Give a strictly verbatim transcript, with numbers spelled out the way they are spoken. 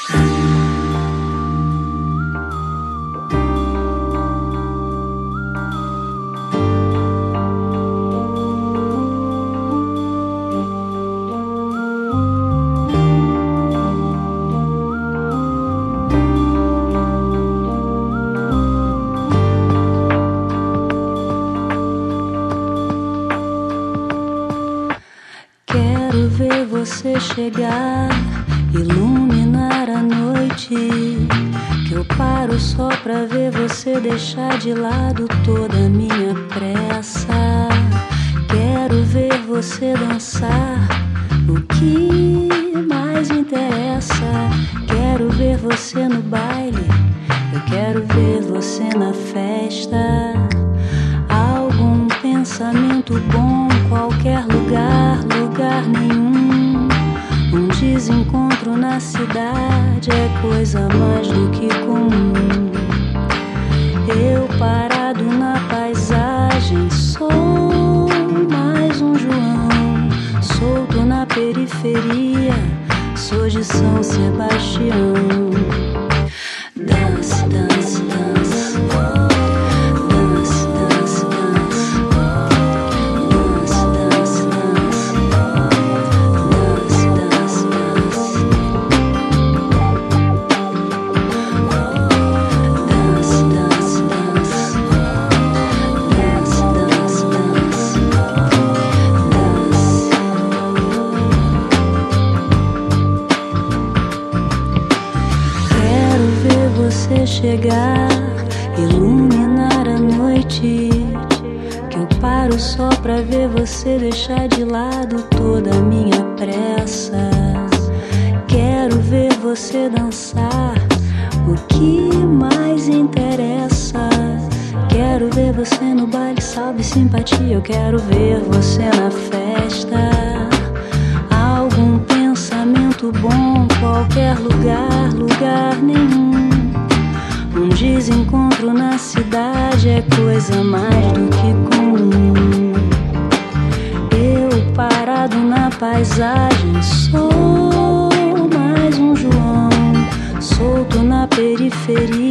Quero ver você chegar, iluminar a noite. Que eu paro só pra ver você deixar de lado toda a minha pressa. Quero ver você dançar, o que mais interessa. Quero ver você no baile, eu quero ver você na festa. Algum pensamento bom, qualquer lugar, lugar nenhum. Um desencontro na cidade é coisa mais do que comum. Eu parado na paisagem, sou mais um João. Solto na periferia, sou de São Sebastião. Dance, dance, dance. Dance, dance, dance. Dance, dance, dance. Dance, dance, dance. Dance, dance, dance. Dance, dance, dance. Quero ver você chegar, iluminar a noite. Que eu paro só pra ver você deixar de lado toda a minha pressa. Quero ver você dançar, o que mais interessa. Quero ver você no baile, salve simpatia. Eu quero ver você na festa. Algum pensamento bom, qualquer lugar, lugar nenhum. Um desencontro na cidade é coisa mais do que comum. Eu parado na paisagem, sou mais um João. Solto na periferia,